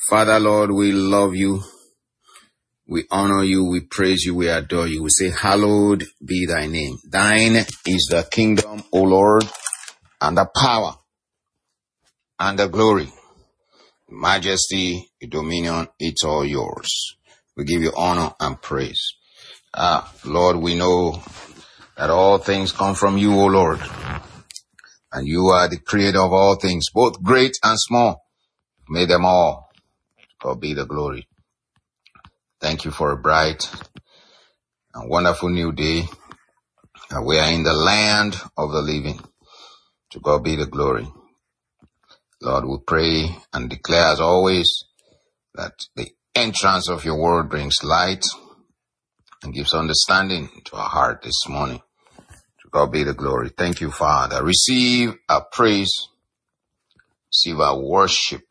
Father, Lord, we love you. We honor you. We praise you. We adore you. We say, hallowed be thy name. Thine is the kingdom, O Lord, and the power and the glory, majesty, dominion. It's all yours. We give you honor and praise. Lord, we know that all things come from you, O Lord. And you are the creator of all things, both great and small. Made them all. God be the glory. Thank you for a bright and wonderful new day. We are in the land of the living. To God be the glory. Lord, we pray and declare as always that the entrance of your word brings light and gives understanding to our heart this morning. To God be the glory. Thank you, Father. Receive our praise. Receive our worship.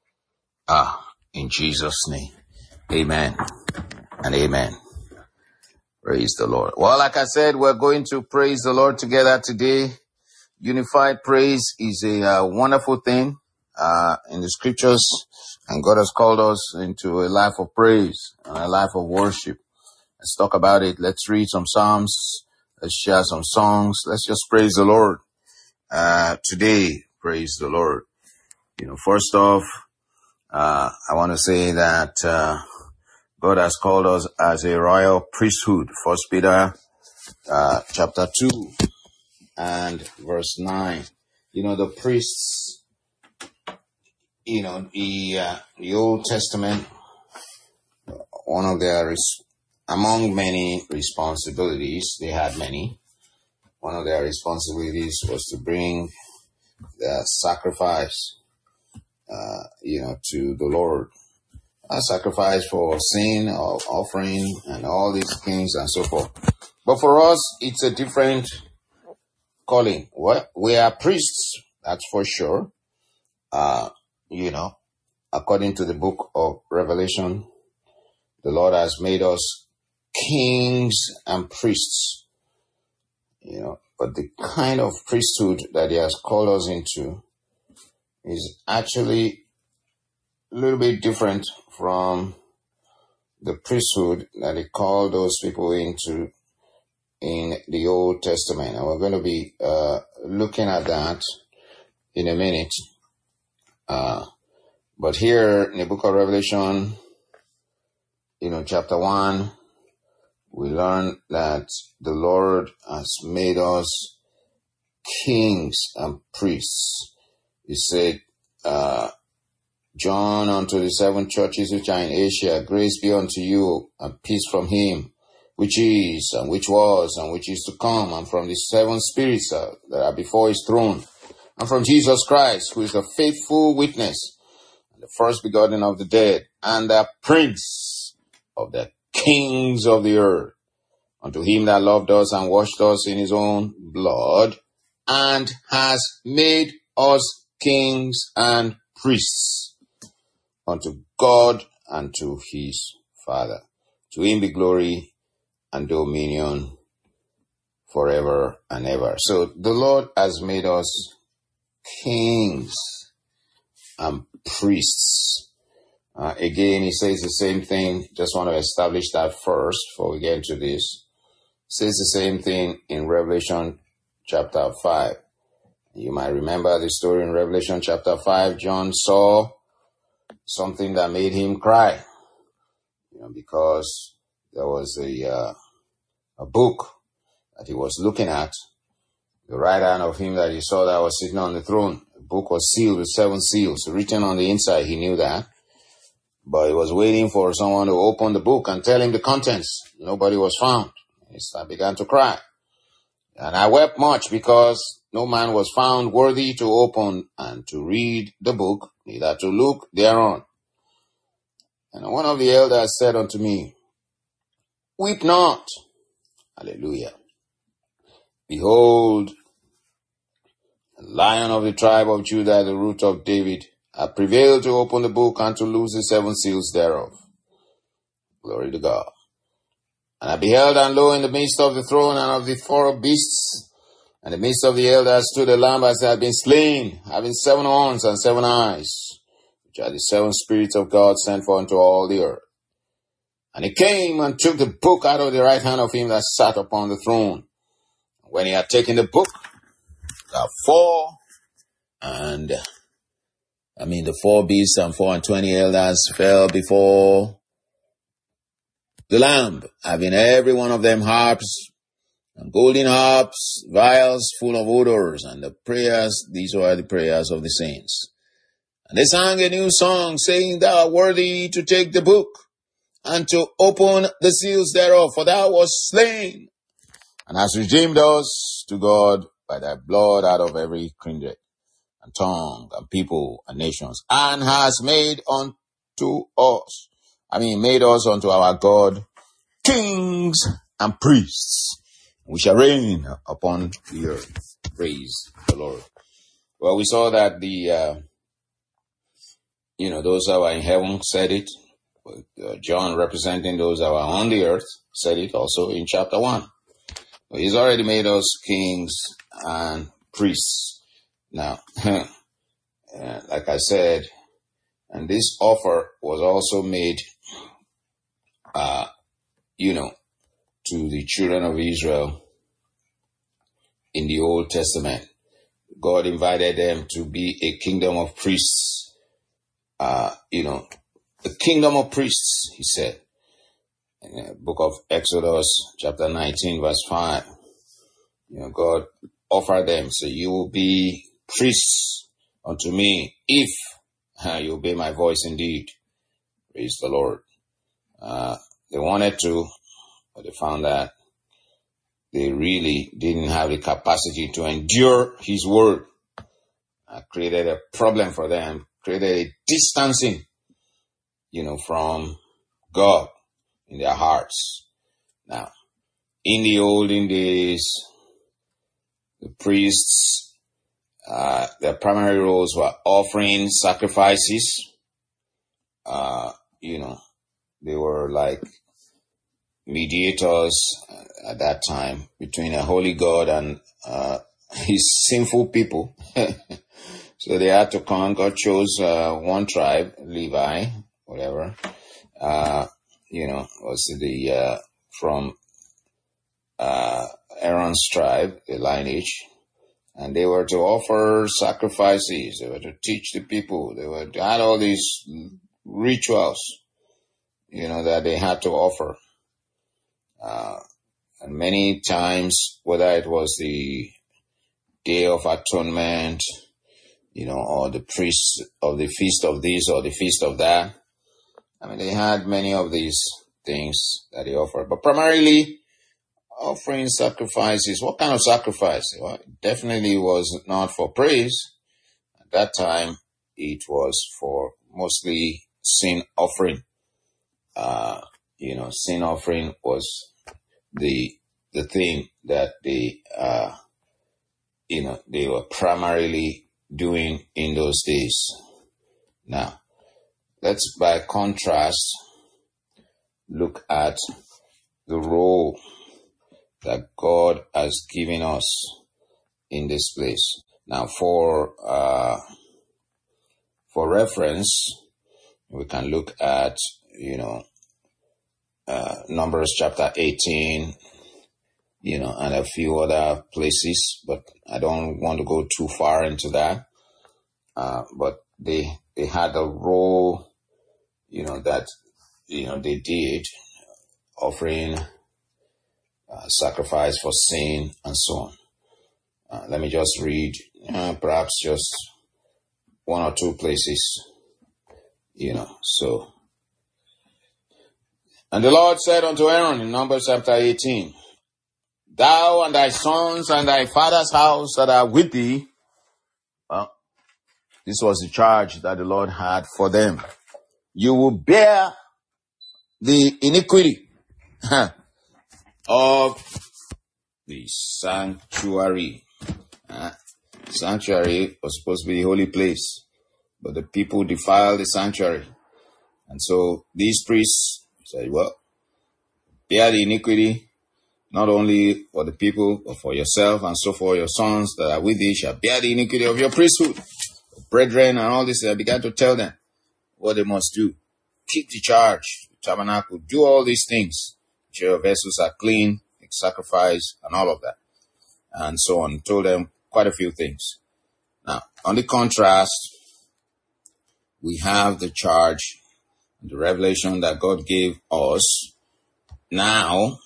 In Jesus' name. Amen and amen. Praise the Lord. Well, like I said, we're going to praise the Lord together today. Unified praise is a wonderful thing in the scriptures, and God has called us into a life of praise and a life of worship. Let's talk about it. Let's read some Psalms. Let's share some songs. Let's just praise the Lord today. Praise the Lord. First off, I want to say that God has called us as a royal priesthood. 1 Peter chapter 2 and verse 9. The priests, the Old Testament, one of their, among many responsibilities, they had many. One of their responsibilities was to bring the sacrifice, to the Lord. A sacrifice for sin, or offering, and all these things and so forth. But for us, it's a different calling. We are priests, that's for sure. According to the book of Revelation, the Lord has made us kings and priests. But the kind of priesthood that he has called us into is actually a little bit different from the priesthood that he called those people into in the Old Testament. And we're going to be looking at that in a minute. But here in the book of Revelation, chapter 1, we learn that the Lord has made us kings and priests. He said, John, unto the 7 churches which are in Asia, grace be unto you and peace from him, which is, and which was, and which is to come, and from the 7 spirits that are before his throne, and from Jesus Christ, who is the faithful witness, and the first begotten of the dead, and the prince of the kings of the earth, unto him that loved us and washed us in his own blood, and has made us kings and priests, unto God and to his Father. To him be glory and dominion forever and ever. So the Lord has made us kings and priests. Again, he says the same thing. Just want to establish that first before we get into this. He says the same thing in Revelation chapter 5. You might remember the story in Revelation chapter 5. John saw something that made him cry, because there was a book that he was looking at, the right hand of him that he saw that was sitting on the throne. The book was sealed with 7 seals, written on the inside. He knew that, but he was waiting for someone to open the book and tell him the contents. Nobody was found. I began to cry, and I wept much, because no man was found worthy to open and to read the book, neither to look thereon. And one of the elders said unto me, weep not. Hallelujah. Behold, the Lion of the tribe of Judah, the root of David, hath prevailed to open the book and to loose the 7 seals thereof. Glory to God. And I beheld, and lo, in the midst of the throne and of the 4 beasts, and in the midst of the elders stood a lamb as had been slain, having 7 horns and 7 eyes, which are the 7 spirits of God sent forth unto all the earth. And he came and took the book out of the right hand of him that sat upon the throne. When he had taken the book, the 4 beasts and 24 elders fell before the Lamb, having every one of them harps, and golden harps, vials full of odors, and the prayers, these were the prayers of the saints. And they sang a new song, saying, Thou art worthy to take the book, and to open the seals thereof, for thou wast slain, and hast redeemed us to God by thy blood out of every kindred, and tongue, and people, and nations, and hast made us unto our God, kings and priests. We shall reign upon the earth. Praise the Lord. Well, we saw that those that were in heaven said it. John, representing those that were on the earth, said it also in chapter 1. He's already made us kings and priests. Now, like I said, and this offer was also made, to the children of Israel in the Old Testament. God invited them to be a kingdom of priests. The kingdom of priests, he said. In the book of Exodus, chapter 19, verse 5. God offered them, so you will be priests unto me if you obey my voice indeed. Praise the Lord. They wanted to, but they found that they really didn't have the capacity to endure his word. Created a problem for them, created a distancing, from God in their hearts. Now, in the olden days, the priests, their primary roles were offering sacrifices. They were like mediators at that time between a holy God and his sinful people. So they had to come. God chose one tribe, Levi, whatever, from Aaron's tribe, the lineage, and they were to offer sacrifices. They were to teach the people. They had all these rituals, that they had to offer. And many times, whether it was the Day of Atonement, or the priests of the feast of this or the feast of that. They had many of these things that they offered, but primarily offering sacrifices. What kind of sacrifice? Well, it definitely was not for praise. At that time, it was for mostly sin offering. Sin offering was the thing that they were primarily doing in those days. Now, let's by contrast look at the role that God has given us in this place. Now, for reference, we can look at, Numbers chapter 18, and a few other places, but I don't want to go too far into that. But they had a role, that, they did, offering sacrifice for sin and so on. Let me just read, perhaps just one or two places, so. And the Lord said unto Aaron in Numbers chapter 18, Thou and thy sons and thy father's house that are with thee. Well, this was the charge that the Lord had for them. You will bear the iniquity of the sanctuary. Sanctuary was supposed to be a holy place, but the people defiled the sanctuary. And so these priests said, well, bear the iniquity, not only for the people, but for yourself, and so for your sons that are with thee shall bear the iniquity of your priesthood, brethren, and all this. I began to tell them. what they must do. Keep the charge, the tabernacle, do all these things. Ensure your vessels are clean, make sacrifice, and all of that. And so on. Told them quite a few things. Now, on the contrast, we have the charge, the revelation that God gave us. Now,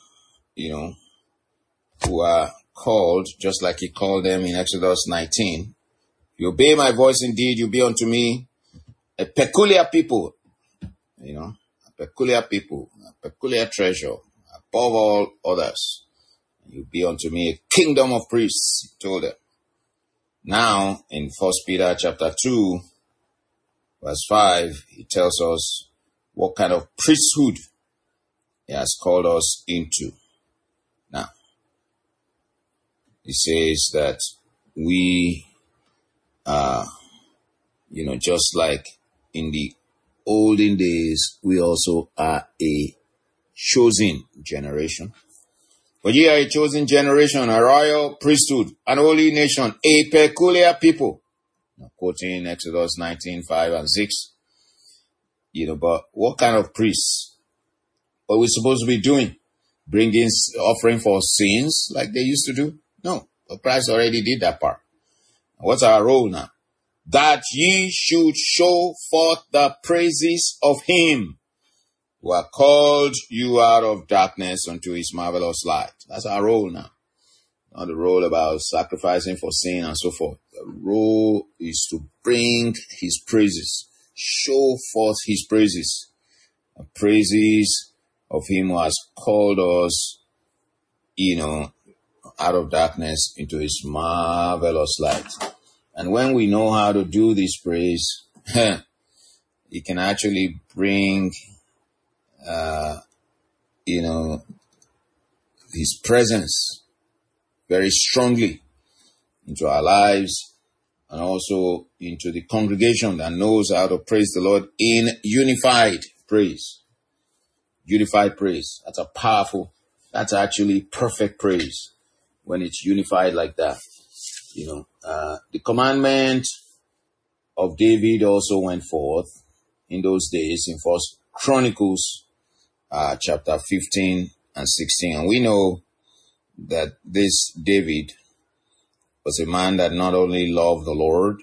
who are called, just like he called them in Exodus 19. You obey my voice indeed, you be unto me a peculiar people, a peculiar people, a peculiar treasure, above all others. You be unto me a kingdom of priests, he told them. Now, in 1 Peter chapter 2, verse 5, he tells us what kind of priesthood he has called us into. Now, he says that we are, just like in the olden days, we also are a chosen generation. But ye are a chosen generation, a royal priesthood, an holy nation, a peculiar people. Now, quoting Exodus 19, 5 and 6. But what kind of priests? What are we supposed to be doing? Bringing offering for sins like they used to do? No, but Christ already did that part. What's our role now? That ye should show forth the praises of him who have called you out of darkness unto his marvelous light. That's our role now. Not the role about sacrificing for sin and so forth. The role is to bring his praises, show forth his praises, the praises of him who has called us, out of darkness into his marvelous light. And when we know how to do this praise, it can actually bring, his presence very strongly into our lives and also into the congregation that knows how to praise the Lord in unified praise. Unified praise. That's actually perfect praise when it's unified like that. The commandment of David also went forth in those days in 1 Chronicles chapter 15 and 16. And we know that this David was a man that not only loved the Lord,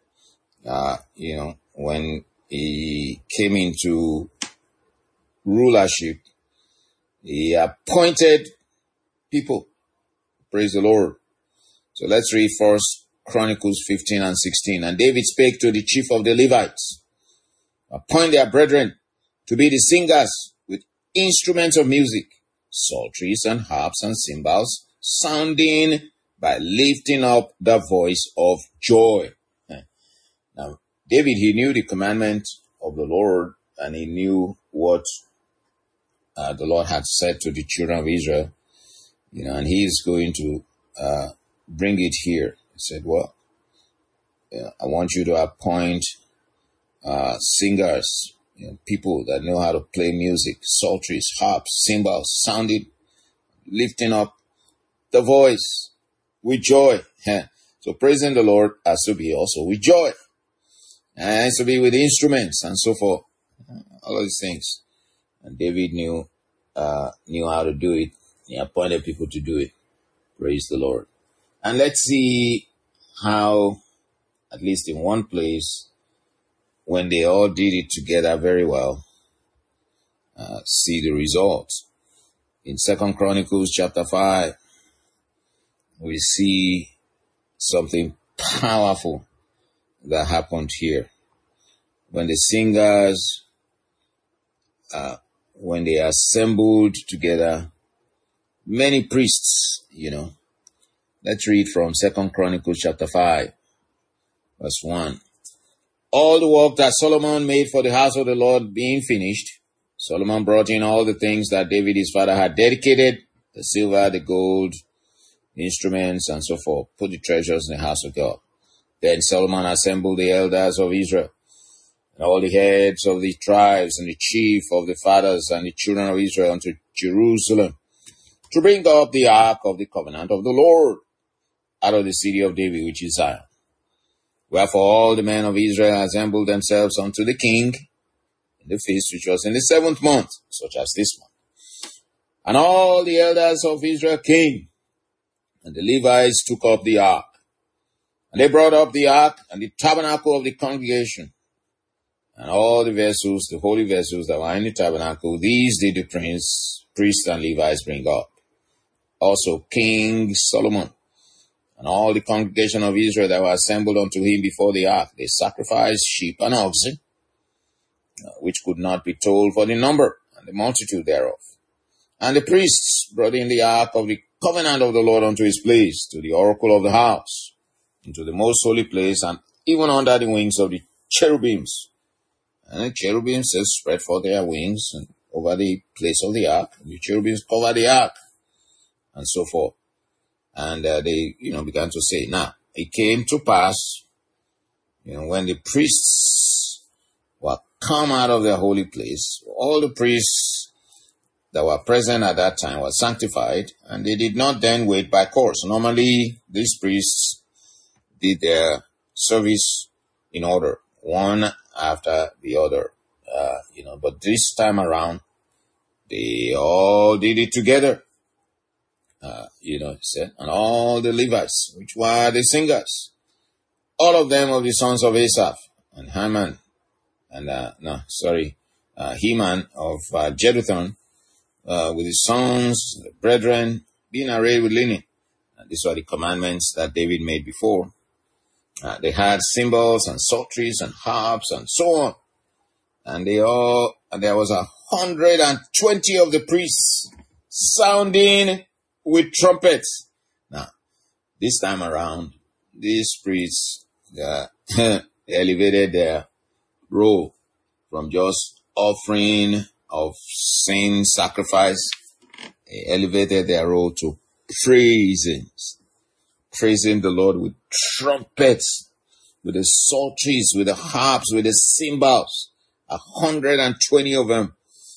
when he came into rulership, he appointed people. Praise the Lord. So let's read 1 Chronicles 15 and 16. And David spake to the chief of the Levites, appoint their brethren to be the singers with instruments of music, psalteries and harps and cymbals, sounding by lifting up the voice of joy. Now, David, he knew the commandment of the Lord, and he knew what the Lord had said to the children of Israel, and he is going to bring it here. He said, I want you to appoint singers, people that know how to play music, psalteries, harps, cymbals, sounding, lifting up the voice with joy. So praising the Lord has to be also with joy. And it has to be with instruments and so forth. All of these things. And David knew how to do it. He appointed people to do it. Praise the Lord. And let's see how, at least in one place, when they all did it together very well, see the results. In 2 Chronicles chapter 5, we see something powerful that happened here. When the singers, when they assembled together, many priests, Let's read from 2 Chronicles chapter 5, verse 1. All the work that Solomon made for the house of the Lord being finished, Solomon brought in all the things that David his father had dedicated, the silver, the gold, the instruments, and so forth, put the treasures in the house of God. Then Solomon assembled the elders of Israel, and all the heads of the tribes, and the chief of the fathers, and the children of Israel unto Jerusalem, to bring up the ark of the covenant of the Lord out of the city of David, which is Zion. Wherefore all the men of Israel assembled themselves unto the king, the feast which was in the 7th month, such as this month. And all the elders of Israel came, and the Levites took up the ark. And they brought up the ark and the tabernacle of the congregation, and all the vessels, the holy vessels that were in the tabernacle. These did the priests and Levites bring up. Also King Solomon and all the congregation of Israel that were assembled unto him before the ark, they sacrificed sheep and oxen, which could not be told for the number and the multitude thereof. And the priests brought in the ark of the covenant of the Lord unto his place, to the oracle of the house, into the most holy place, and even under the wings of the cherubims. And the cherubims spread forth their wings and over the place of the ark, and the cherubims covered the ark, and so forth. And they, began to say, now, it came to pass, when the priests were come out of their holy place, all the priests that were present at that time were sanctified, and they did not then wait by course. Normally, these priests did their service in order, one after the other, but this time around, they all did it together. And all the Levites, which were the singers, all of them of the sons of Asaph, and Heman, and Heman of Jeduthun, with his sons, the brethren, being arrayed with linen. And these were the commandments that David made before. They had cymbals and psalteries and harps and so on. And there was 120 of the priests sounding with trumpets. Now, this time around, these priests elevated their role from just offering of sin sacrifice. They elevated their role to praising the Lord with trumpets, with the psalteries, with the harps, with the cymbals. 120 of them.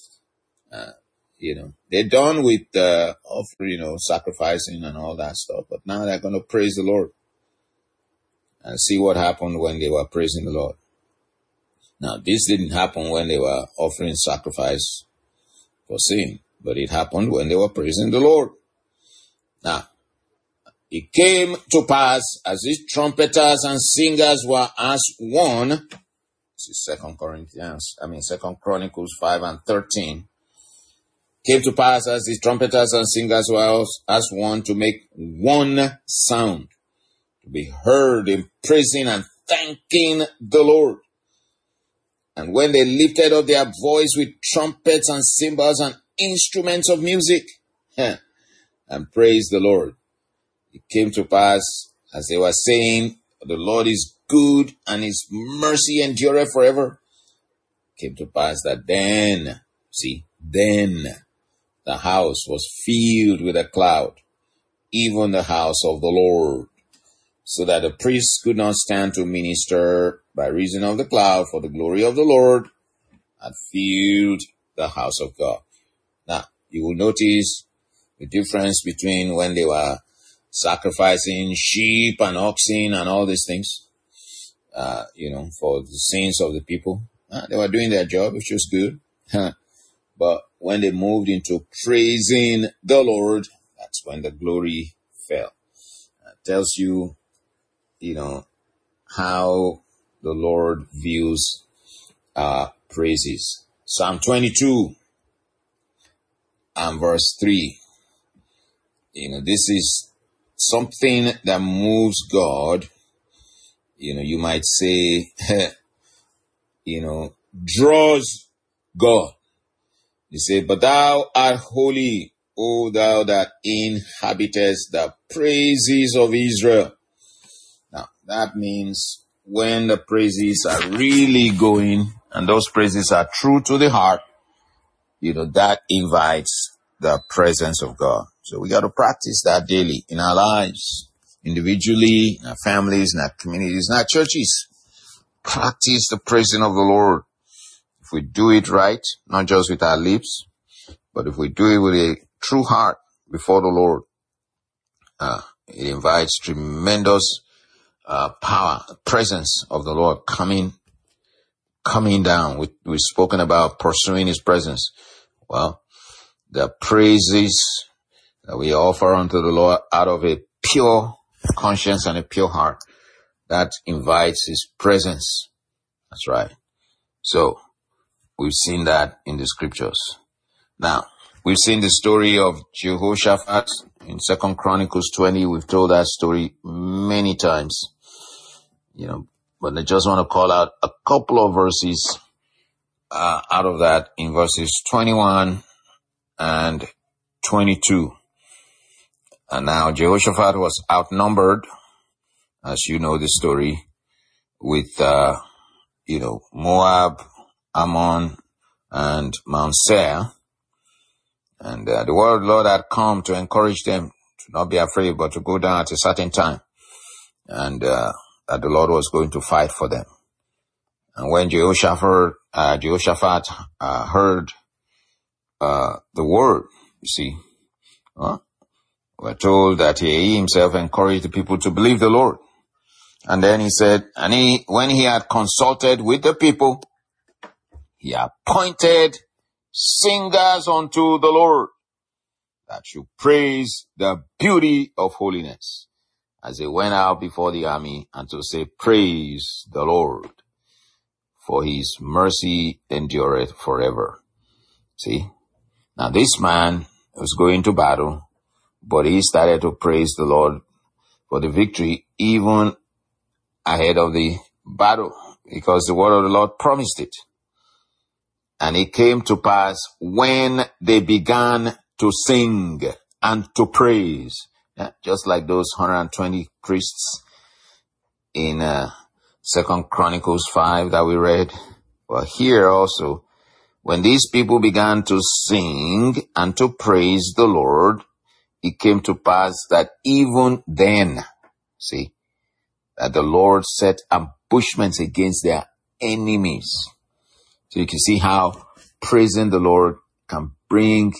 They're done with offering, sacrificing and all that stuff. But now they're going to praise the Lord and see what happened when they were praising the Lord. Now, this didn't happen when they were offering sacrifice for sin, but it happened when they were praising the Lord. Now, it came to pass as these trumpeters and singers were as one. This is 2 Chronicles 5:13. Came to pass as the trumpeters and singers were as one, to make one sound, to be heard in praising and thanking the Lord. And when they lifted up their voice with trumpets and cymbals and instruments of music, and praised the Lord, it came to pass as they were saying, the Lord is good and his mercy endureth forever. It came to pass that then the house was filled with a cloud, even the house of the Lord, so that the priests could not stand to minister by reason of the cloud, for the glory of the Lord had filled the house of God. Now, you will notice the difference between when they were sacrificing sheep and oxen and all these things, for the sins of the people. They were doing their job, which was good. But when they moved into praising the Lord, that's when the glory fell. It tells you, how the Lord views praises. Psalm 22 and verse 3. This is something that moves God. You might say, draws God. You say, but thou art holy, O thou that inhabitest the praises of Israel. Now, that means when the praises are really going, and those praises are true to the heart, that invites the presence of God. So we got to practice that daily in our lives, individually, in our families, in our communities, in our churches. Practice the praising of the Lord. If we do it right, not just with our lips, but if we do it with a true heart before the Lord, it invites tremendous power, presence of the Lord coming coming down. We've spoken about pursuing his presence. Well, the praises that we offer unto the Lord out of a pure conscience and a pure heart, that invites his presence. That's right. So we've seen that in the scriptures. Now, we've seen the story of Jehoshaphat in 2 Chronicles 20. We've told that story many times, but I just want to call out a couple of verses out of that in verses 21 and 22. And now Jehoshaphat was outnumbered, as you know the story, with, Moab, Ammon, and Mount Seir. And the word of the Lord had come to encourage them to not be afraid, but to go down at a certain time. And that the Lord was going to fight for them. And when Jehoshaphat heard the word, you see, we're told that he himself encouraged the people to believe the Lord. And then he said, when he had consulted with the people, he appointed singers unto the Lord that should praise the beauty of holiness, as they went out before the army, and to say, praise the Lord, for his mercy endureth forever. See? Now this man was going to battle, but he started to praise the Lord for the victory even ahead of the battle, because the word of the Lord promised it. And it came to pass when they began to sing and to praise, just like those 120 priests in 2 Chronicles 5 that we read. Well, here also, when these people began to sing and to praise the Lord, it came to pass that even then, see, that the Lord set ambushments against their enemies. So you can see how praising the Lord can bring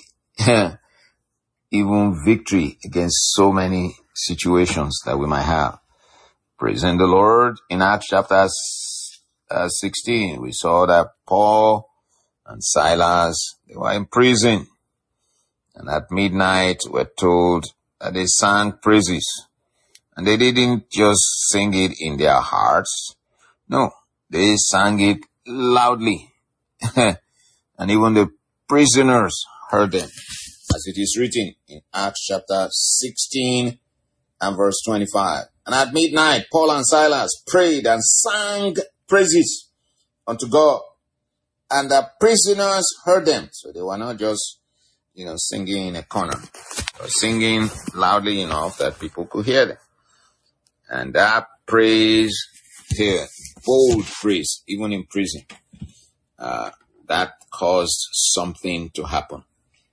even victory against so many situations that we might have. Praising the Lord in Acts chapter 16, we saw that Paul and Silas, they were in prison. And at midnight, we're told that they sang praises. And they didn't just sing it in their hearts. No, they sang it loudly. And even the prisoners heard them, as it is written in Acts chapter 16 and verse 25. And at midnight, Paul and Silas prayed and sang praises unto God. And the prisoners heard them. So they were not just, singing in a corner, but singing loudly enough that people could hear them. And that praise here, bold praise, even in prison, that caused something to happen.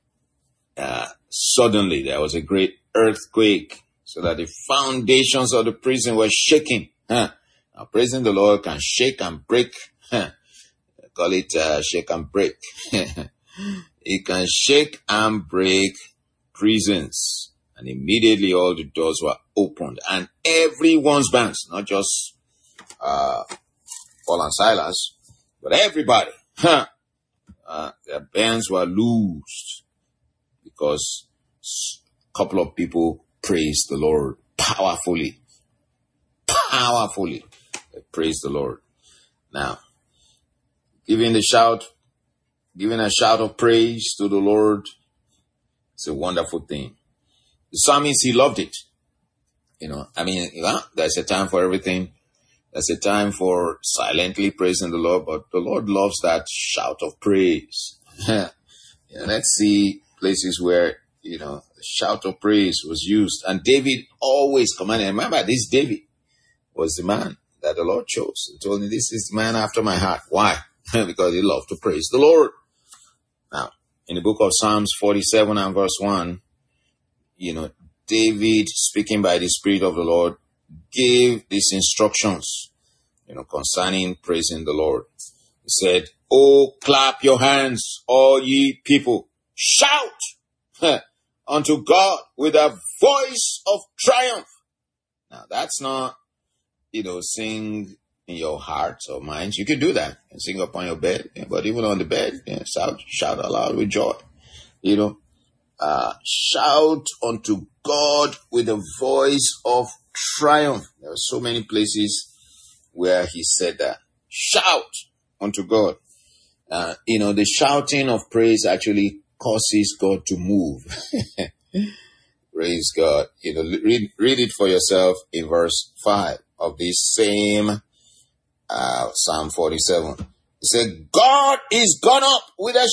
Suddenly there was a great earthquake, so that the foundations of the prison were shaking. Now, praising the Lord can shake and break. Call it shake and break. It can shake and break prisons. And immediately all the doors were opened. And everyone's bands, not just Paul and Silas, but everybody, their bands were loosed, because a couple of people praised the Lord powerfully. They praised the Lord. Now, giving a shout of praise to the Lord, it's a wonderful thing. The psalmist, he loved it. There's a time for everything. There's a time for silently praising the Lord, but the Lord loves that shout of praise. Let's see places where, the shout of praise was used. And David always commanded. Remember, this David was the man that the Lord chose. He told me, this is the man after my heart. Why? Because he loved to praise the Lord. Now, in the book of Psalms 47 and verse 1, David, speaking by the Spirit of the Lord, gave these instructions, concerning praising the Lord. He said, "Oh, clap your hands, all ye people. Shout unto God with a voice of triumph." Now, that's not, sing, in your hearts or minds, you can do that and sing upon your bed. But even on the bed, shout aloud with joy. Shout unto God with a voice of triumph. There are so many places where he said that. Shout unto God. The shouting of praise actually causes God to move. Praise God. Read it for yourself in verse 5 of this same Psalm 47. It said, God is gone up with a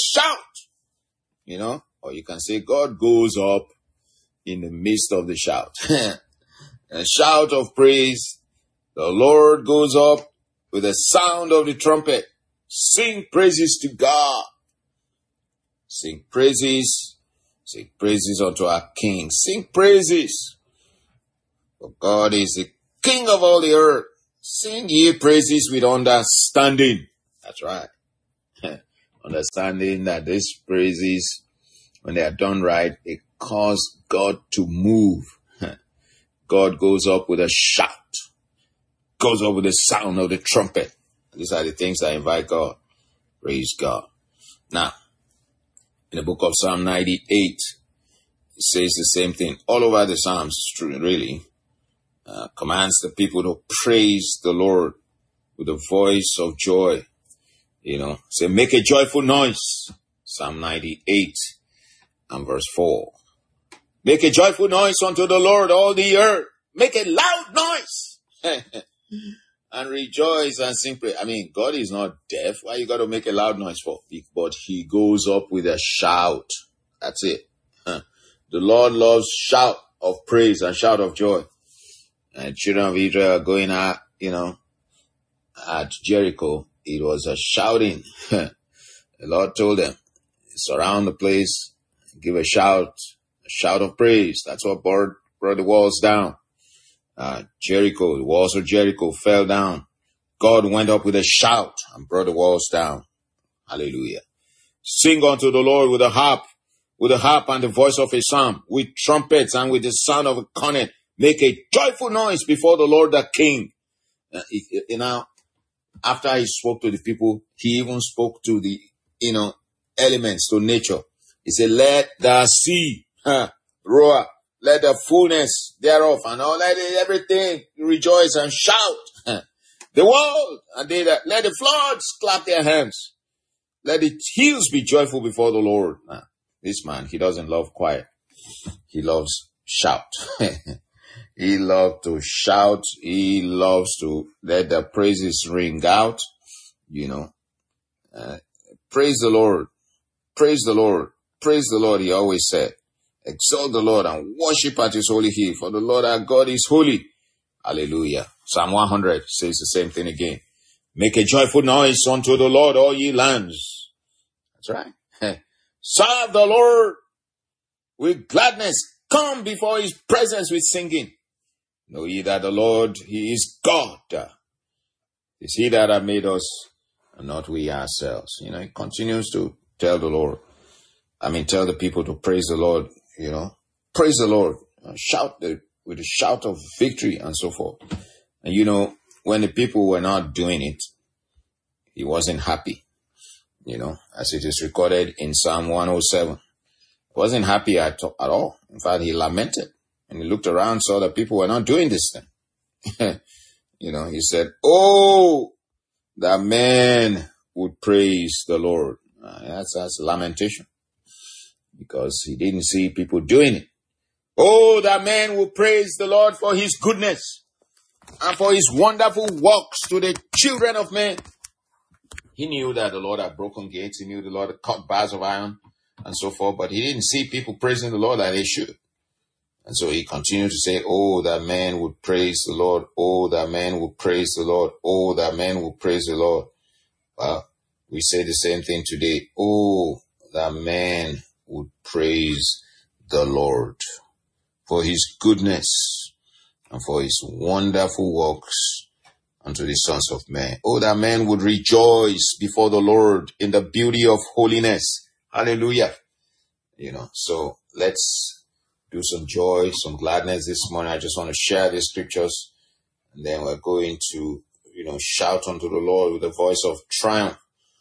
shout. Or you can say, God goes up in the midst of the shout. A shout of praise. The Lord goes up with the sound of the trumpet. Sing praises to God. Sing praises. Sing praises unto our King. Sing praises. For God is the King of all the earth. Sing ye praises with understanding. That's right. Understanding that these praises, when they are done right, it cause God to move. God goes up with a shout. Goes up with the sound of the trumpet. These are the things that invite God. Praise God. Now, in the book of Psalm 98, it says the same thing. All over the Psalms, it's true, really. Commands the people to praise the Lord with a voice of joy. Say, make a joyful noise. Psalm 98 and verse 4. Make a joyful noise unto the Lord, all the earth. Make a loud noise. And rejoice and sing praise. God is not deaf. Why you got to make a loud noise for? But he goes up with a shout. That's it. The Lord loves shout of praise and shout of joy. And children of Israel going out, at Jericho, it was a shouting. The Lord told them, surround the place, give a shout of praise. That's what brought the walls down. Jericho, the walls of Jericho fell down. God went up with a shout and brought the walls down. Hallelujah. Sing unto the Lord with a harp and the voice of a psalm, with trumpets and with the sound of a cornet. Make a joyful noise before the Lord the King. After he spoke to the people, he even spoke to the, elements, to nature. He said, let the sea roar. Let the fullness thereof and all, let everything rejoice and shout. The world, and let the floods clap their hands. Let the hills be joyful before the Lord. This man, he doesn't love quiet. He loves shout. He loves to shout. He loves to let the praises ring out. Praise the Lord. Praise the Lord. Praise the Lord, he always said. Exalt the Lord and worship at his holy hill, for the Lord our God is holy. Hallelujah. Psalm 100 says the same thing again. Make a joyful noise unto the Lord, all ye lands. That's right. Serve the Lord with gladness. Come before his presence with singing. Know ye that the Lord, he is God. It's he that hath made us and not we ourselves. He continues to tell the Lord. Tell the people to praise the Lord. Praise the Lord, shout with a shout of victory and so forth. And when the people were not doing it, he wasn't happy, as it is recorded in Psalm 107. He wasn't happy at all. In fact, he lamented and he looked around, saw that people were not doing this thing. He said, oh, that man would praise the Lord. That's lamentation. Because he didn't see people doing it. Oh, that man will praise the Lord for his goodness and for his wonderful works to the children of men. He knew that the Lord had broken gates. He knew the Lord had cut bars of iron and so forth. But he didn't see people praising the Lord like they should. And so he continued to say, oh, that man would praise the Lord. Oh, that man would praise the Lord. Oh, that man would praise the Lord. Well, we say the same thing today. Oh, that man would praise the Lord for his goodness and for his wonderful works unto the sons of men. Oh, that man would rejoice before the Lord in the beauty of holiness. Hallelujah. So let's do some joy, some gladness this morning. I just want to share these scriptures and then we're going to shout unto the Lord with a voice of triumph,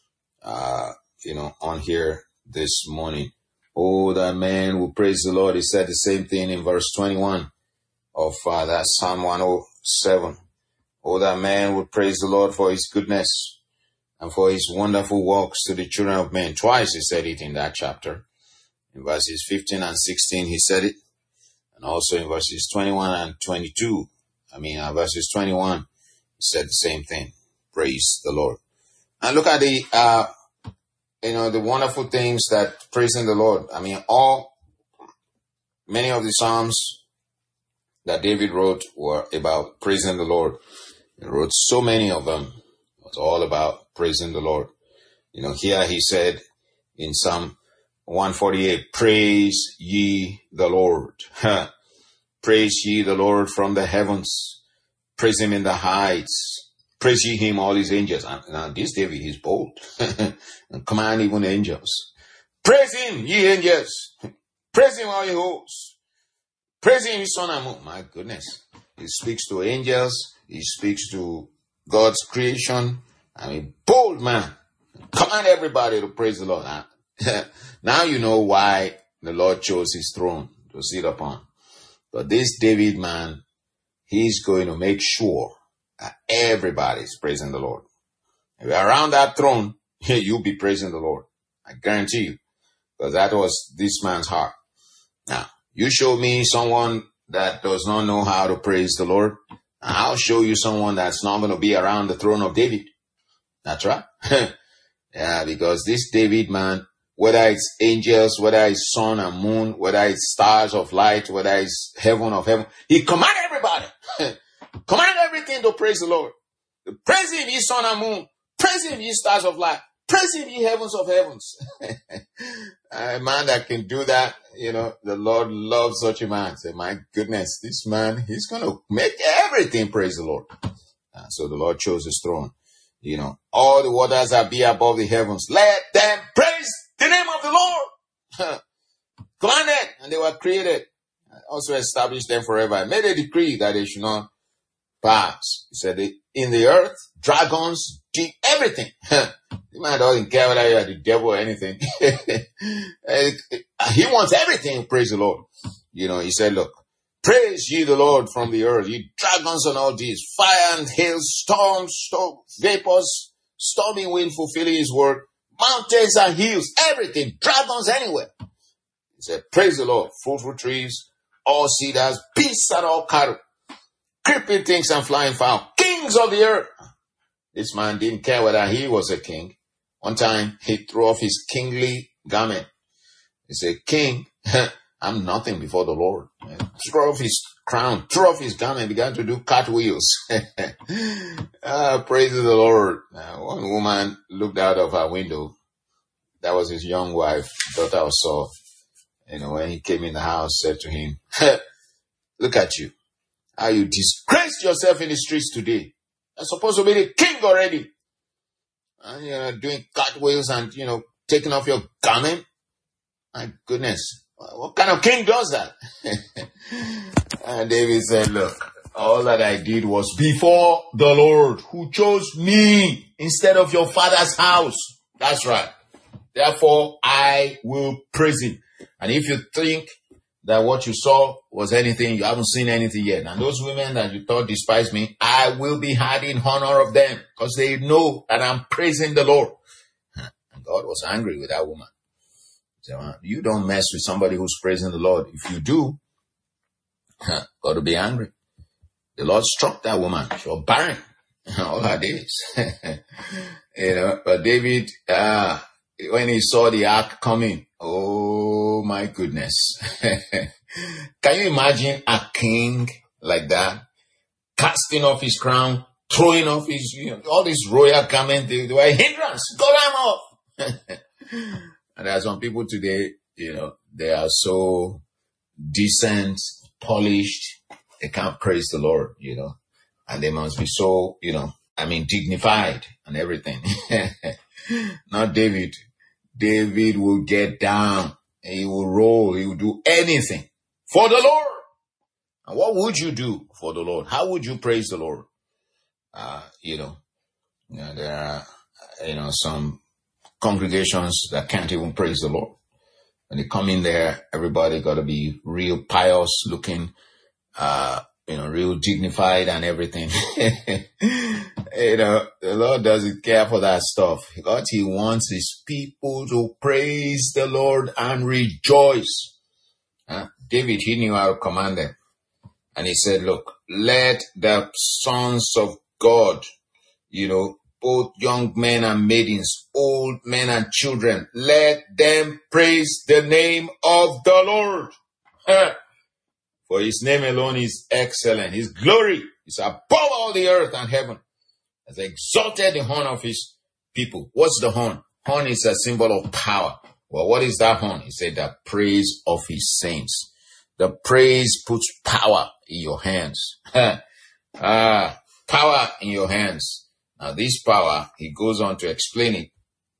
on here this morning. Oh, that man will praise the Lord. He said the same thing in verse 21 of that Psalm 107. Oh, that man will praise the Lord for his goodness and for his wonderful works to the children of men. Twice he said it in that chapter. In verses 15 and 16 he said it. And also in verses 21 and 22. Verses 21, he said the same thing. Praise the Lord. And look at the wonderful things that praising the Lord. Many of the Psalms that David wrote were about praising the Lord. He wrote so many of them. It was all about praising the Lord. Here he said in Psalm 148, praise ye the Lord. Praise ye the Lord from the heavens. Praise him in the heights. Praise ye him, all his angels. Now this David is bold. And command even angels. Praise him, ye angels. Praise him, all ye hosts. Praise him, his son and moon. My goodness. He speaks to angels. He speaks to God's creation. Bold man. Command everybody to praise the Lord. Now you know why the Lord chose his throne to sit upon. But this David man, he's going to make sure that everybody's praising the Lord. If you're around that throne, you'll be praising the Lord. I guarantee you. Because that was this man's heart. Now, you show me someone that does not know how to praise the Lord. I'll show you someone that's not going to be around the throne of David. That's right. Yeah, because this David man, whether it's angels, whether it's sun and moon, whether it's stars of light, whether it's heaven of heaven, he command everybody. Command everything to praise the Lord. Praise him, ye sun and moon. Praise him, ye stars of light. Praise him, ye heavens of heavens. A man that can do that, the Lord loves such a man. Say, my goodness, this man, he's going to make everything praise the Lord. So the Lord chose his throne. All the waters that be above the heavens, let them praise the name of the Lord. Command it, and they were created. Also established them forever. I made a decree that they should not pass. He said, in the earth, dragons, deep, everything. The man doesn't care whether you are the devil or anything. He wants everything. Praise the Lord. He said, look, praise ye the Lord from the earth, ye dragons and all these, fire and hail, storms, vapors, stormy wind fulfilling his word, mountains and hills, everything, dragons anywhere. He said, praise the Lord, fruitful trees, all cedars, beasts and all cattle, creeping things and flying fowl, kings of the earth. This man didn't care whether he was a king. One time, he threw off his kingly garment. He said, king, I'm nothing before the Lord. Threw off his crown, threw off his garment, began to do cartwheels. Praise the Lord. One woman looked out of her window. That was his young wife, daughter of Saul. When he came in the house, said to him, look at you. How you disgraced yourself in the streets today. You're supposed to be the king already. And doing cartwheels and, taking off your garment. My goodness. What kind of king does that? And David said, look, all that I did was before the Lord who chose me instead of your father's house. That's right. Therefore, I will praise him. And if you think that what you saw was anything, you haven't seen anything yet. And those women that you thought despised me, I will be hard in honor of them because they know that I'm praising the Lord. And God was angry with that woman. So, you don't mess with somebody who's praising the Lord. If you do, God will be angry. The Lord struck that woman. She was barren all her days. But David, when he saw the ark coming, oh my goodness. Can you imagine a king like that? Casting off his crown, throwing off his, all this royal garment, they were a hindrance. Go them off. And there are some people today, they are so decent, polished, they can't praise the Lord, and they must be so, dignified and everything. Not David. David will get down, he will roll, he will do anything for the Lord. And what would you do for the Lord? How would you praise the Lord? There are, some congregations that can't even praise the Lord. When they come in there, everybody got to be real pious looking, real dignified and everything. The Lord doesn't care for that stuff. God, He wants His people to praise the Lord and rejoice. David, he knew how to command them. And he said, look, let the sons of God, both young men and maidens, old men and children, let them praise the name of the Lord. For His name alone is excellent. His glory is above all the earth and heaven. Has exalted the horn of His people. What's the horn? Horn is a symbol of power. Well, what is that horn? He said the praise of His saints. The praise puts power in your hands. Power in your hands. Now this power, he goes on to explain it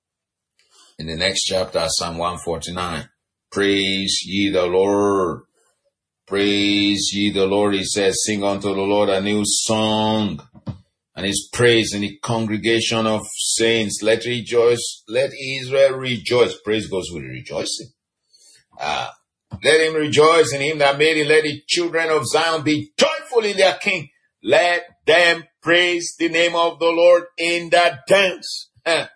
in the next chapter, Psalm 149. Praise ye the Lord. Praise ye the Lord. He says, sing unto the Lord a new song. And His praise in the congregation of saints. Let Israel rejoice. Praise goes with rejoicing. Let him rejoice in Him that made Him. Let the children of Zion be joyful in their King. Let them praise the name of the Lord in the dance.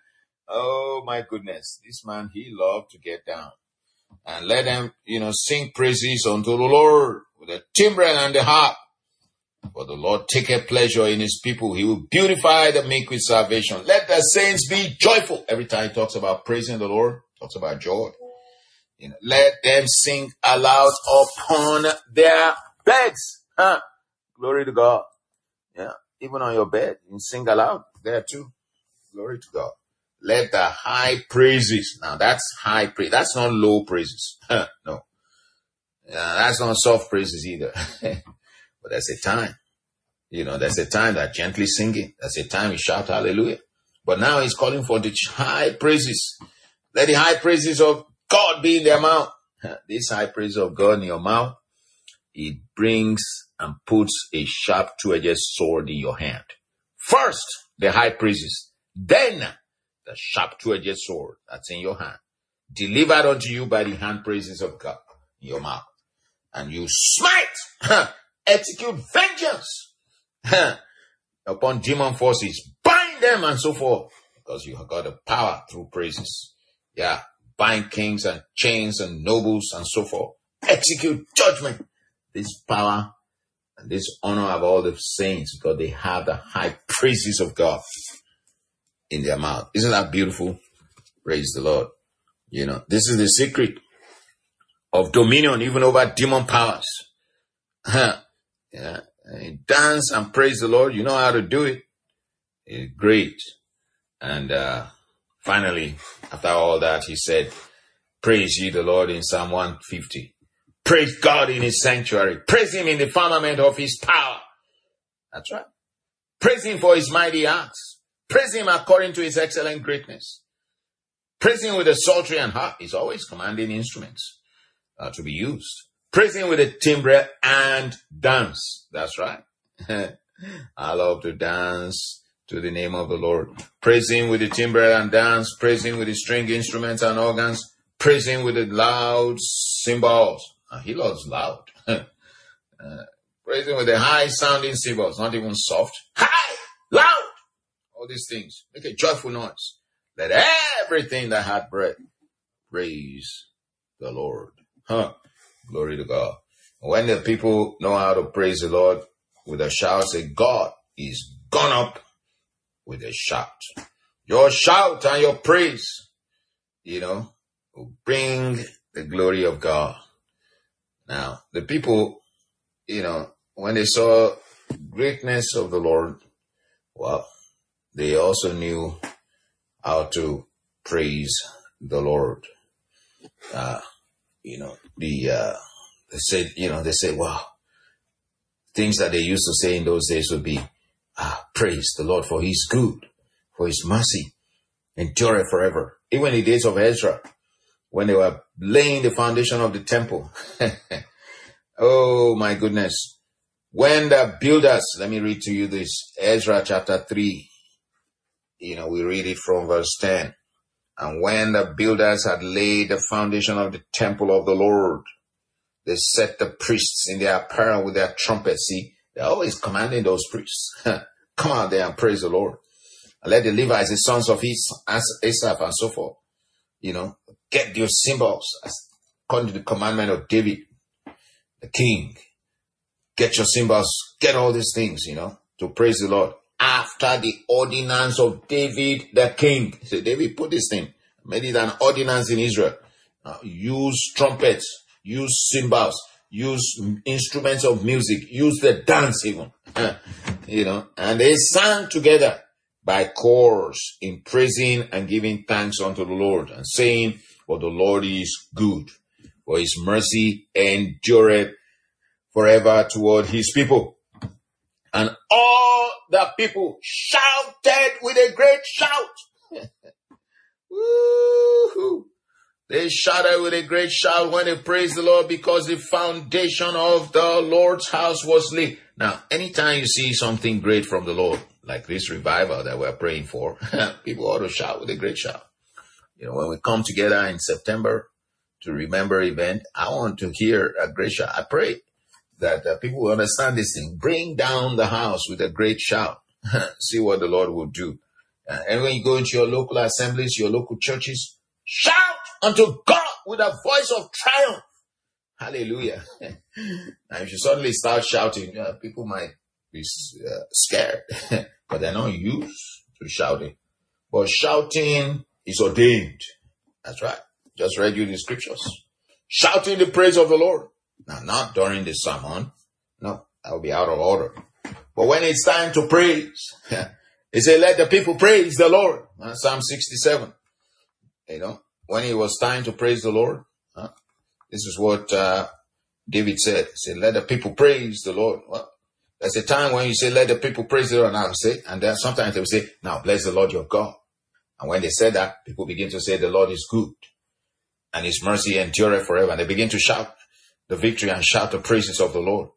Oh my goodness. This man, he loved to get down. And let them, sing praises unto the Lord with the timbrel and the harp. For the Lord taketh pleasure in His people. He will beautify the meek with salvation. Let the saints be joyful. Every time he talks about praising the Lord, he talks about joy. Let them sing aloud upon their beds. Glory to God. Yeah. Even on your bed, you can sing aloud there too. Glory to God. Let the high praises. Now that's high praise. That's not low praises. No. That's not soft praises either. But there's a time. There's a time that gently singing. There's a time you shout hallelujah. But now He's calling for the high praises. Let the high praises of God be in their mouth. This high praise of God in your mouth, it brings and puts a sharp two-edged sword in your hand. First, the high praises. Then, the sharp two-edged sword that's in your hand. Delivered unto you by the hand praises of God in your mouth. And you smite, execute vengeance upon demon forces. Bind them and so forth. Because you have got the power through praises. Yeah. Bind kings and chains and nobles and so forth. Execute judgment. This power and this honor of all the saints, because they have the high praises of God in their mouth. Isn't that beautiful? Praise the Lord. This is the secret of dominion, even over demon powers. Yeah. And dance and praise the Lord. You know how to do it. It's great. And, finally, after all that, he said, praise ye the Lord in Psalm 150. Praise God in His sanctuary. Praise Him in the firmament of His power. That's right. Praise Him for His mighty acts. Praise Him according to His excellent greatness. Praise Him with the psaltery and harp. He's always commanding instruments to be used. Praise Him with the timbrel and dance. That's right. I love to dance to the name of the Lord. Praise Him with the timbrel and dance. Praise Him with the string instruments and organs. Praise Him with the loud cymbals. He loves loud. Praise Him with the high sounding cymbals, not even soft. High, loud. All these things. Make a joyful noise. Let everything that hath breath praise the Lord. Glory to God. When the people know how to praise the Lord with a shout, say, God is gone up with a shout. Your shout and your praise, will bring the glory of God. Now, the people, when they saw greatness of the Lord, well, they also knew how to praise the Lord. They said, wow, things that they used to say in those days would be, praise the Lord, for He's good, for His mercy endureth forever. Even in the days of Ezra, when they were laying the foundation of the temple. Oh my goodness. When the builders, let me read to you this, Ezra chapter 3, we read it from verse 10. And when the builders had laid the foundation of the temple of the Lord, they set the priests in their apparel with their trumpets. See, they're always commanding those priests. Come out there and praise the Lord. And let the Levites, the sons of Asaph and so forth, get your cymbals according to the commandment of David, the king. Get your cymbals, get all these things, to praise the Lord. After the ordinance of David, the king. So David put this thing, made it an ordinance in Israel. Use trumpets, use cymbals, use instruments of music, use the dance even, and they sang together by chorus in praising and giving thanks unto the Lord and saying, for the Lord is good, for his mercy endureth forever toward his people. And all the people shouted with a great shout. Woo-hoo. They shouted with a great shout when they praised the Lord because the foundation of the Lord's house was laid. Now, anytime you see something great from the Lord, like this revival that we're praying for, people ought to shout with a great shout. When we come together in September to remember event, I want to hear a great shout. I pray that people will understand this thing. Bring down the house with a great shout. See what the Lord will do. And when you go into your local assemblies, your local churches, shout unto God with a voice of triumph. Hallelujah. Now, if you suddenly start shouting, people might be scared, but they're not used to shouting. But shouting is ordained. That's right. Just read you the scriptures. Shouting the praise of the Lord. Now, not during the sermon. No, that will be out of order. But when it's time to praise, he said, let the people praise the Lord. Psalm 67. When it was time to praise the Lord, this is what David said. He said, let the people praise the Lord. Well, there's a time when you say, let the people praise the Lord. And then sometimes they will say, now bless the Lord your God. And when they said that, people begin to say, the Lord is good and his mercy endureth forever. And they begin to shout the victory and shout the praises of the Lord,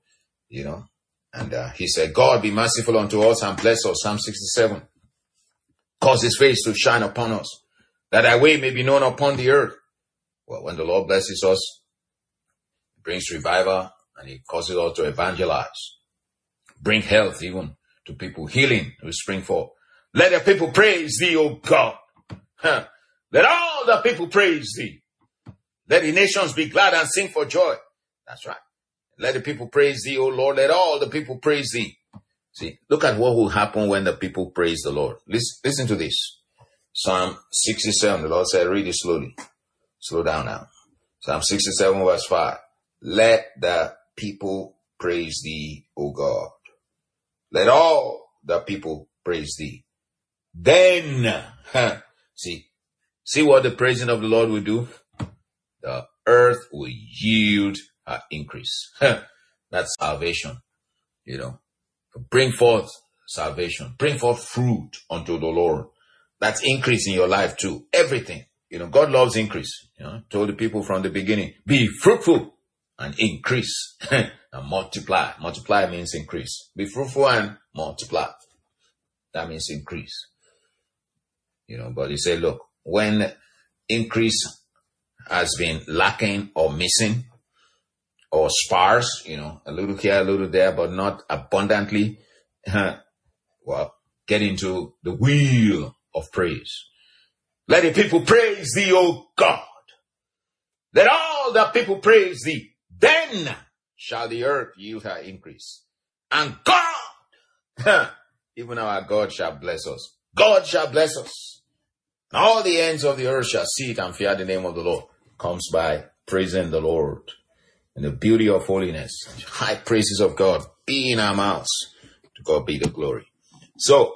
And he said, God be merciful unto us and bless us. Psalm 67. Cause his face to shine upon us, that thy way may be known upon the earth. Well, when the Lord blesses us, he brings revival and he causes us to evangelize. Bring health even to people. Healing will spring forth. Let the people praise thee, O God. Let all the people praise thee. Let the nations be glad and sing for joy. That's right. Let the people praise thee, O Lord. Let all the people praise thee. See, look at what will happen when the people praise the Lord. Listen to this. Psalm 67. The Lord said, read it slowly. Slow down now. Psalm 67 verse 5. Let the people praise thee, O God. Let all the people praise thee. Then, see what the praising of the Lord will do? The earth will yield her increase. That's salvation, Bring forth salvation. Bring forth fruit unto the Lord. That's increase in your life too. Everything. God loves increase. Told the people from the beginning, be fruitful and increase and multiply. Multiply means increase. Be fruitful and multiply. That means increase. But he said, look, when increase has been lacking or missing or sparse, a little here, a little there, but not abundantly, well, get into the wheel of praise. Let the people praise thee, O God. Let all the people praise thee. Then shall the earth yield her increase. And God, even our God shall bless us. God shall bless us. And all the ends of the earth shall see it and fear the name of the Lord. Comes by praising the Lord. And the beauty of holiness, high praises of God be in our mouths. To God be the glory. So,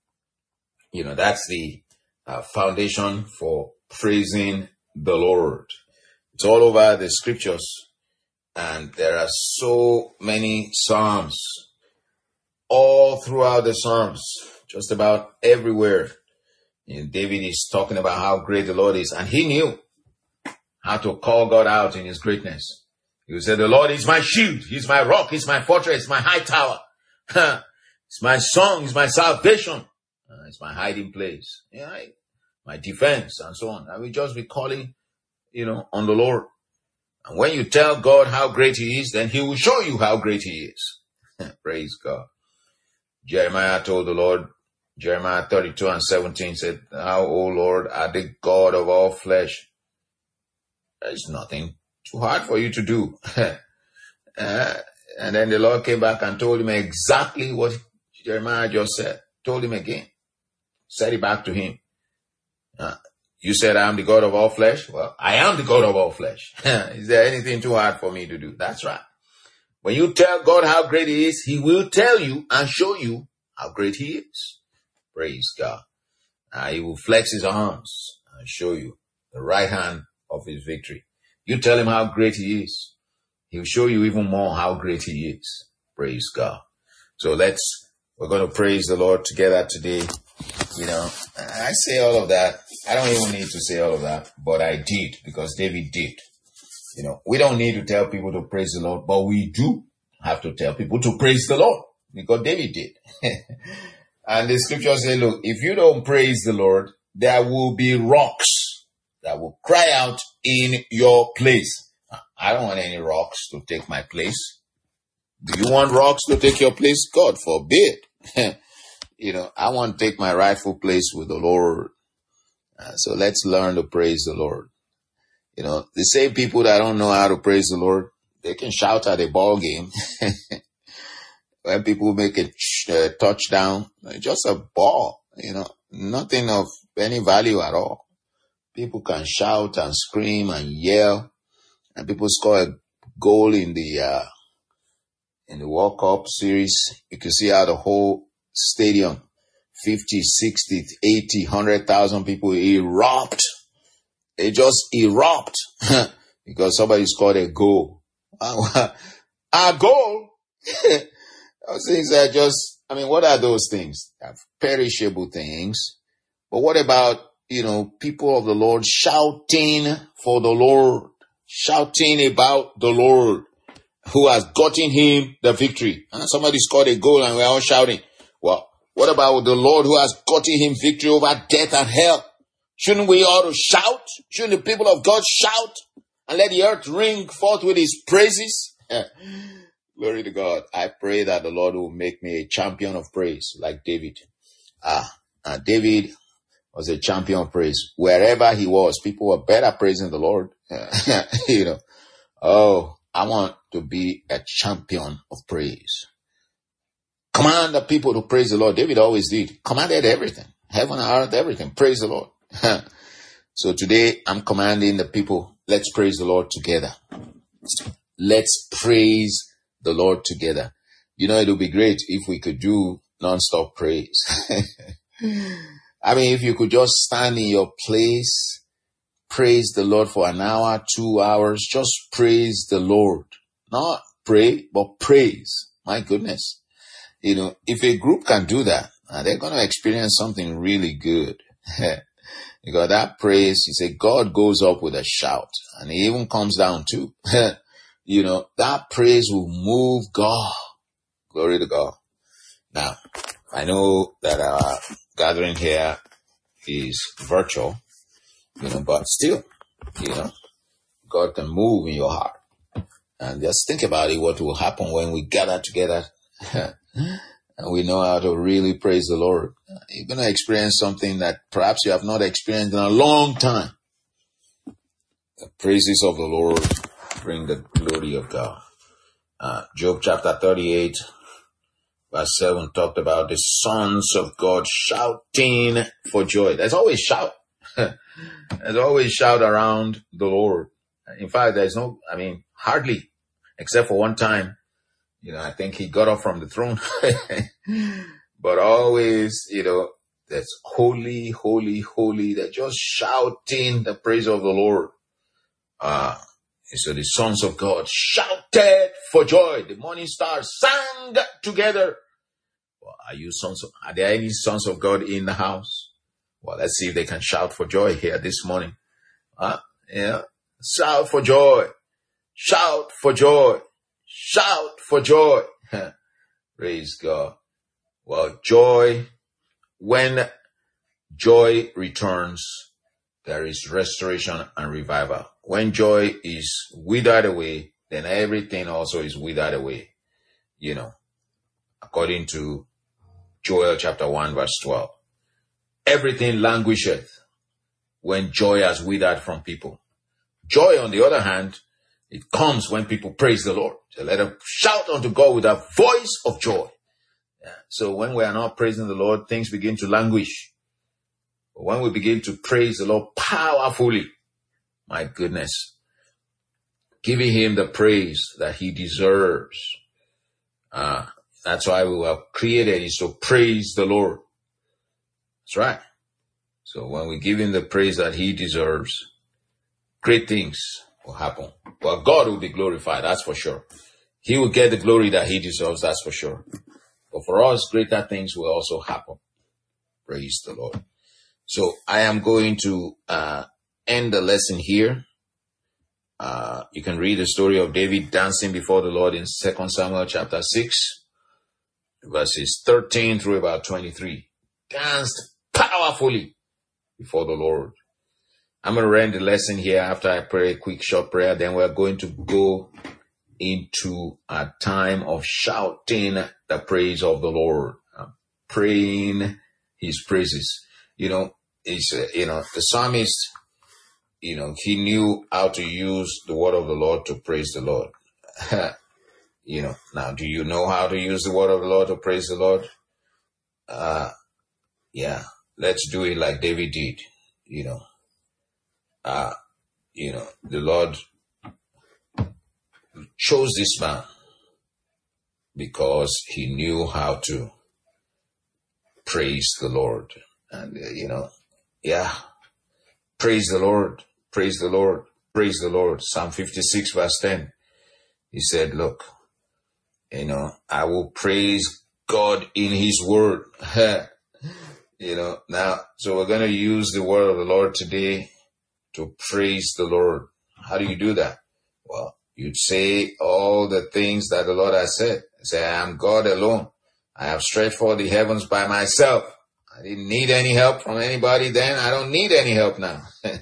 that's the foundation for praising the Lord. It's all over the scriptures. And there are so many Psalms. All throughout the Psalms. Just about everywhere. David is talking about how great the Lord is. And he knew how to call God out in his greatness. You say, the Lord is my shield. He's my rock. He's my fortress. My high tower. It's my song. It's my salvation. It's my hiding place. Yeah, my defense and so on. I will just be calling, on the Lord. And when you tell God how great he is, then he will show you how great he is. Praise God. Jeremiah told the Lord, Jeremiah 32:17 said, "Thou, O Lord, art the God of all flesh. There's nothing too hard for you to do." And then the Lord came back and told him exactly what Jeremiah just said. Told him again. Said it back to him. You said, "I am the God of all flesh." Well, I am the God of all flesh. Is there anything too hard for me to do? That's right. When you tell God how great he is, he will tell you and show you how great he is. Praise God. He will flex his arms and show you the right hand of his victory. You tell him how great he is. He'll show you even more how great he is. Praise God. So we're going to praise the Lord together today. I say all of that. I don't even need to say all of that, but I did because David did. We don't need to tell people to praise the Lord, but we do have to tell people to praise the Lord because David did. And the scripture says, look, if you don't praise the Lord, there will be rocks that will cry out in your place. I don't want any rocks to take my place. Do you want rocks to take your place? God forbid. I want to take my rightful place with the Lord. So let's learn to praise the Lord. The same people that don't know how to praise the Lord, they can shout at a ball game. When people make a touchdown, just a ball, nothing of any value at all. People can shout and scream and yell, and people score a goal in the World Cup series. You can see how the whole stadium, 50, 60, 80, 100,000 people erupt. They just erupt because somebody scored a goal. A goal? Those things are just, what are those things? They're perishable things. But what about, people of the Lord shouting for the Lord, shouting about the Lord who has gotten him the victory? Somebody scored a goal and we're all shouting. Well, what about the Lord who has gotten him victory over death and hell? Shouldn't we all shout? Shouldn't the people of God shout and let the earth ring forth with his praises? Glory to God. I pray that the Lord will make me a champion of praise like David. David was a champion of praise. Wherever he was, people were better praising the Lord. I want to be a champion of praise. Command the people to praise the Lord. David always did. Commanded everything. Heaven and earth, everything. Praise the Lord. So today I'm commanding the people, let's praise the Lord together. Let's praise the Lord together. It would be great if we could do non-stop praise. If you could just stand in your place, praise the Lord for an hour, 2 hours, just praise the Lord. Not pray, but praise. My goodness. If a group can do that, they're going to experience something really good. Because that praise, you say, God goes up with a shout, and he even comes down too. That praise will move God. Glory to God. Now, I know that our gathering here is virtual, but still, God can move in your heart. And just think about it, what will happen when we gather together and we know how to really praise the Lord. You're going to experience something that perhaps you have not experienced in a long time. The praises of the Lord bring the glory of God. Job chapter 38, verse 7 talked about the sons of God shouting for joy. There's always shout. There's always shout around the Lord. In fact, there's hardly, except for one time, I think he got up from the throne. But always, that's holy, holy, holy. They're just shouting the praise of the Lord. So the sons of God shouted for joy. The morning stars sang together. Well, are there any sons of God in the house? Well, let's see if they can shout for joy here this morning. Shout for joy. Shout for joy. Shout for joy. Praise God. Well, when joy returns, there is restoration and revival. When joy is withered away, then everything also is withered away. According to Joel chapter 1 verse 12. Everything languisheth when joy has withered from people. Joy, on the other hand, it comes when people praise the Lord. So let them shout unto God with a voice of joy. Yeah. So when we are not praising the Lord, things begin to languish. But when we begin to praise the Lord powerfully, my goodness, giving him the praise that he deserves. That's why we were created, is to praise the Lord. That's right. So when we give him the praise that he deserves, great things will happen. Well, God will be glorified, that's for sure. He will get the glory that he deserves, that's for sure. But for us, greater things will also happen. Praise the Lord. So I am going to end the lesson here. You can read the story of David dancing before the Lord in 2 Samuel chapter 6, verses 13 through about 23. Danced powerfully before the Lord. I'm going to end the lesson here after I pray a quick short prayer. Then we're going to go into a time of shouting the praise of the Lord, praying his praises. The psalmist, he knew how to use the word of the Lord to praise the Lord. Now, do you know how to use the word of the Lord to praise the Lord? Yeah, let's do it like David did. The Lord chose this man because he knew how to praise the Lord. And, praise the Lord, praise the Lord, praise the Lord. Psalm 56 verse 10. He said, look, I will praise God in his word. Now, so we're going to use the word of the Lord today to praise the Lord. How do you do that? Well, you'd say all the things that the Lord has said. Say, I am God alone. I have stretched forth the heavens by myself. I didn't need any help from anybody then. I don't need any help now.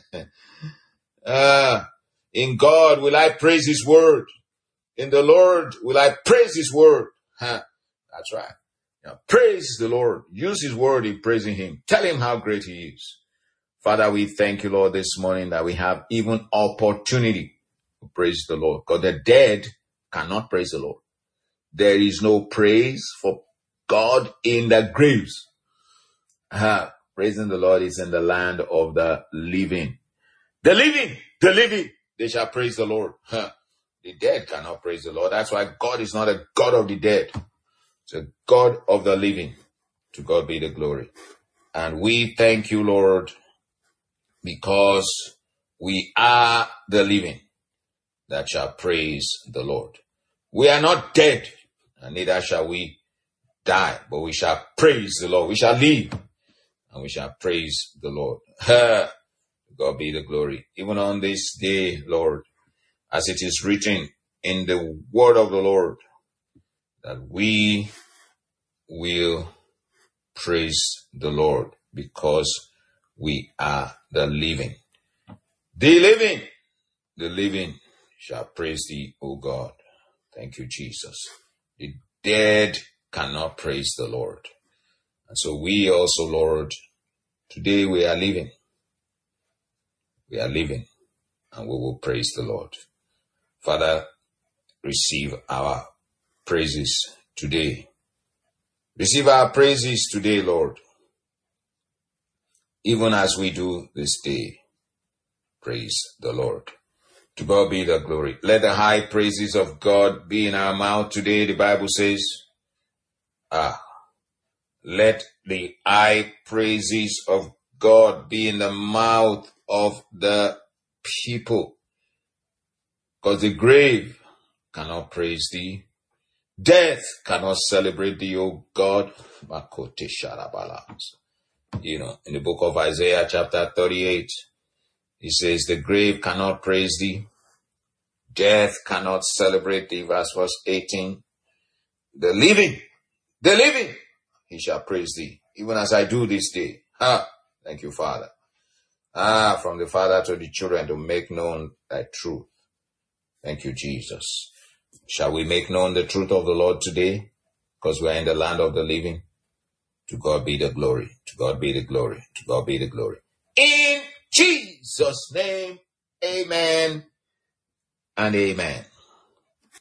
In God will I praise his word. In the Lord will I praise his word. That's right. Now, praise the Lord. Use his word in praising him. Tell him how great he is. Father, we thank you, Lord, this morning that we have even opportunity to praise the Lord. Because the dead cannot praise the Lord. There is no praise for God in the graves. Praising the Lord is in the land of the living. The living, they shall praise the Lord. The dead cannot praise the Lord. That's why God is not a God of the dead. It's a God of the living. To God be the glory. And we thank you, Lord, because we are the living that shall praise the Lord. We are not dead, and neither shall we die, but we shall praise the Lord. We shall live, and we shall praise the Lord. God be the glory. Even on this day, Lord, as it is written in the word of the Lord, that we will praise the Lord because we are the living. The living shall praise thee, O God. Thank you, Jesus. The dead cannot praise the Lord. And so we also, Lord, today we are living. We are living, and we will praise the Lord. Father, receive our praises today. Receive our praises today, Lord. Even as we do this day, praise the Lord. To God be the glory. Let the high praises of God be in our mouth today. The Bible says, let the high praises of God be in the mouth of the people. Because the grave cannot praise thee. Death cannot celebrate thee, O God. In the book of Isaiah chapter 38, he says, the grave cannot praise thee. Death cannot celebrate thee. Verse 18. The living, he shall praise thee, even as I do this day. Thank you, Father. From the Father to the children to make known thy truth. Thank you, Jesus. Shall we make known the truth of the Lord today? Because we are in the land of the living. To God be the glory. To God be the glory. To God be the glory. In Jesus' name, amen and amen.